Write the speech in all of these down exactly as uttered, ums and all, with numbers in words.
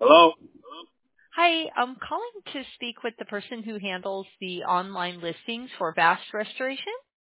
Hello? Hi, I'm calling to speak with the person who handles the online listings for Vast Restoration.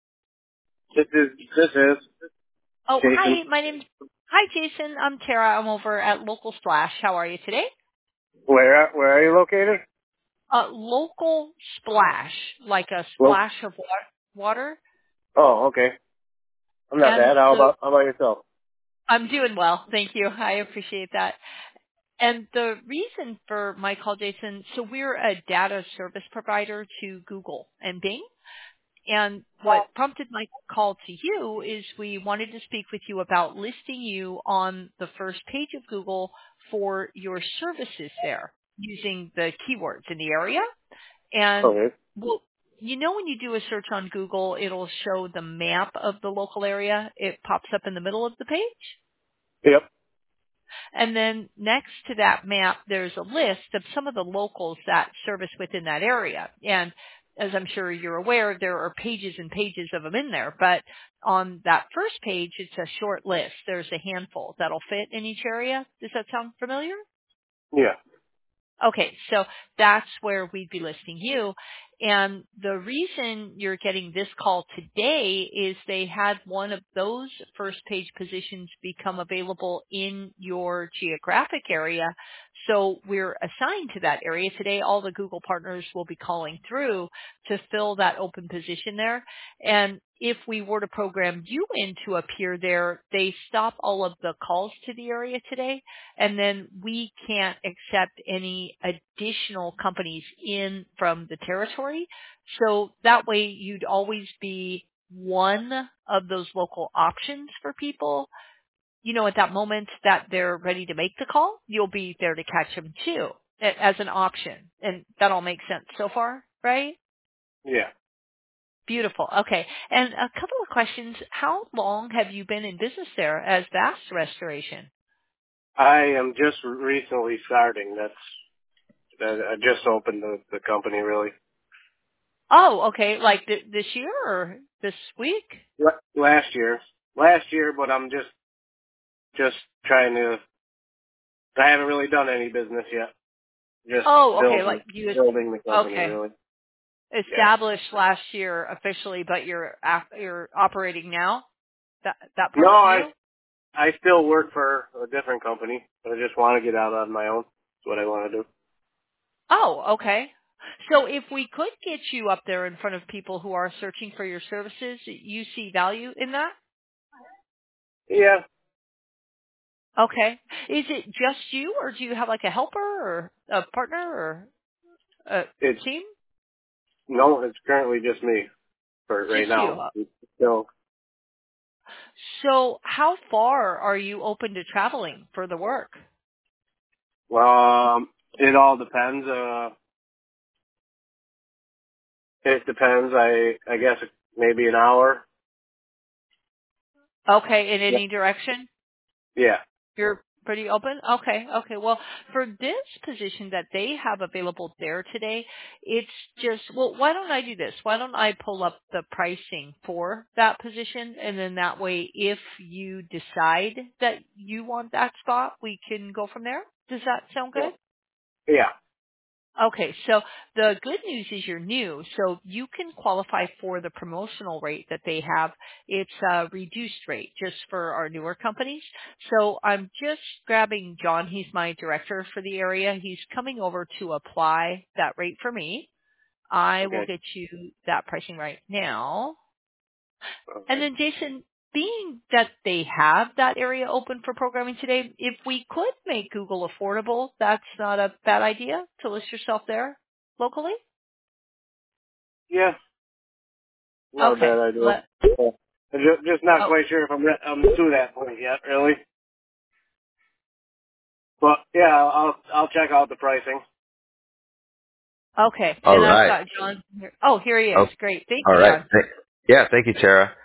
This is, this is Oh, Jason. hi, my name's, hi Jason, I'm Tara, I'm over at Local Splash. How are you today? Where, where are you located? Uh, Local Splash, like a Well, splash of wa- water. oh, okay. I'm not And bad. How the, about, how about yourself? I'm doing well, thank you, I appreciate that. And the reason for my call, Jason, so we're a data service provider to Google and Bing. And what prompted my call to you is we wanted to speak with you about listing you on the first page of Google for your services there using the keywords in the area. And Okay. well, you know when you do a search on Google, it'll show the map of the local area. It pops up in the middle of the page. Yep. And then next to that map, there's a list of some of the locals that service within that area. And as I'm sure you're aware, there are pages and pages of them in there. But on that first page, it's a short list. There's a handful that'll fit in each area. Does that sound familiar? Yeah. Okay, so that's where we'd be listing you. And the reason you're getting this call today is they had one of those first page positions become available in your geographic area. So we're assigned to that area today. All the Google partners will be calling through to fill that open position there. And if we were to program you in to appear there, they stop all of the calls to the area today, and then we can't accept any additional companies in from the territory. So that way you'd always be one of those local options for people. You know, at that moment that they're ready to make the call, you'll be there to catch them too, a- as an option. And that all makes sense so far, right? Yeah. Beautiful. Okay. And a couple of questions. How long have you been in business there as Vast Restoration? I am just recently starting. That's, that, I just opened the, the company really. Oh, okay. Like th- this year or this week? La- Last year. Last year, but I'm just, just trying to, I haven't really done any business yet. Just Oh, okay. building, Like you, building the company okay. really. Yeah. Established last year officially, but you're ap- you're operating now. That that No, part's I, new. I still work for a different company. I just want to get out on my own. That's what I want to do. Oh, okay. So if we could get you up there in front of people who are searching for your services, you see value in that? Yeah. Okay. Is it just you, or do you have like a helper or a partner or a It's, team? no, it's currently just me for right Just you. now. So, So how far are you open to traveling for the work? um, it all depends. Uh, it depends. I, I guess maybe an hour. Okay, in Yeah. any direction? Yeah. You're pretty open? Okay, okay. Well, for this position that they have available there today, it's just, well, why don't I do this? Why don't I pull up the pricing for that position, and then that way if you decide that you want that spot, we can go from there? Does that sound Yeah. good? Yeah. Okay, so the good news is you're new, so you can qualify for the promotional rate that they have. It's a reduced rate just for our newer companies. So I'm just grabbing John. He's my director for the area. He's coming over to apply that rate for me. I will Okay. get you that pricing right now. And Okay. then Jason, being that they have that area open for programming today, if we could make Google affordable, that's not a bad idea to list yourself there locally. Yeah. Not a Okay. bad idea. Let, Yeah. I'm just, just not oh, quite sure if I'm, re- I'm to that point yet, really. But yeah, I'll, I'll check out the pricing. okay. All And I've right. got John here. Oh, here he is. Oh, Great. Thank all you, right. John. Th- Yeah, thank you, Tara.